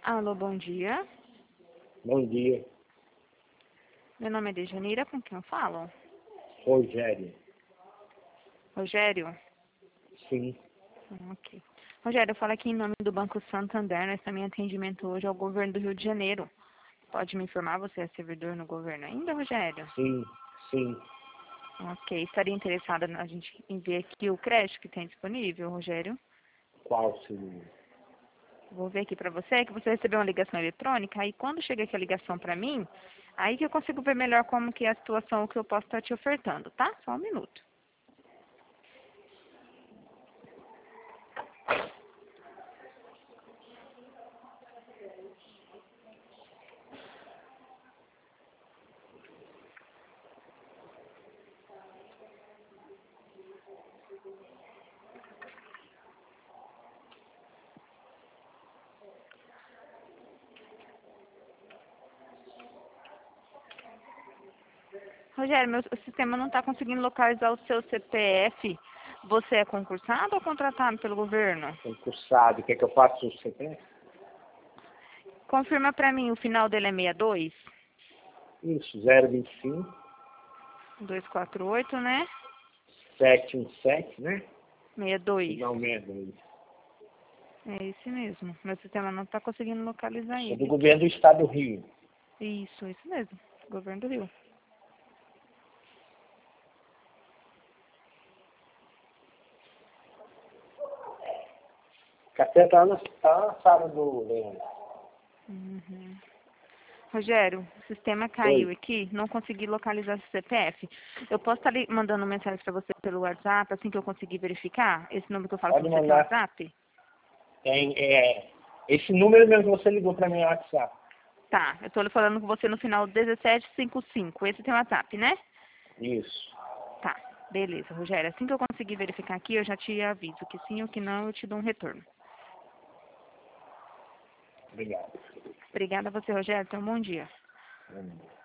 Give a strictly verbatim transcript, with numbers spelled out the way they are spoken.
Alô, bom dia. Bom dia, Meu nome é Dejanira, com quem eu falo? Rogério. Rogério? Sim, Hum, ok. Rogério, eu falo aqui em nome do Banco Santander. Nós também atendimento hoje ao governo do Rio de Janeiro. Pode me informar, você é servidor no governo ainda, Rogério? sim, sim. Ok. Estaria interessada na gente em ver aqui o crédito que tem disponível, Rogério? Qual seria? Vou ver aqui para você, que você recebeu uma ligação eletrônica, aí quando chega aqui a ligação para mim, aí que eu consigo ver melhor como que é a situação, o que eu posso estar te ofertando, tá? Só um minuto. Rogério, meu o sistema não está conseguindo localizar o seu C P F. Você é concursado ou contratado pelo governo? Concursado, quer que eu faça o C P F? Confirma para mim, o final dele é sessenta e dois? Isso, zero vinte e cinco, duzentos e quarenta e oito, né? sete um sete, né? sessenta e dois. Final sessenta e dois. É esse mesmo. Meu sistema não está conseguindo localizar Sou do ele. governo do estado do Rio. Isso, isso mesmo. Governo do Rio. Café tá na, tá na sala do Leandro. Uhum. Rogério, o sistema caiu Oi. aqui, não consegui localizar o C P F. Eu posso estar li- mandando mensagem para você pelo WhatsApp, assim que eu conseguir verificar? Esse número que eu falo com Pode você tem mandar. WhatsApp? Tem, é, esse número mesmo que você ligou para mim no WhatsApp. Tá, eu tô falando com você no final dezessete cinquenta e cinco. Esse tem WhatsApp, né? Isso. Tá, beleza, Rogério. Assim que eu conseguir verificar aqui, eu já te aviso que sim ou que não, eu te dou um retorno. Obrigado. Obrigada a você, Rogério. Tenha um bom dia. Hum.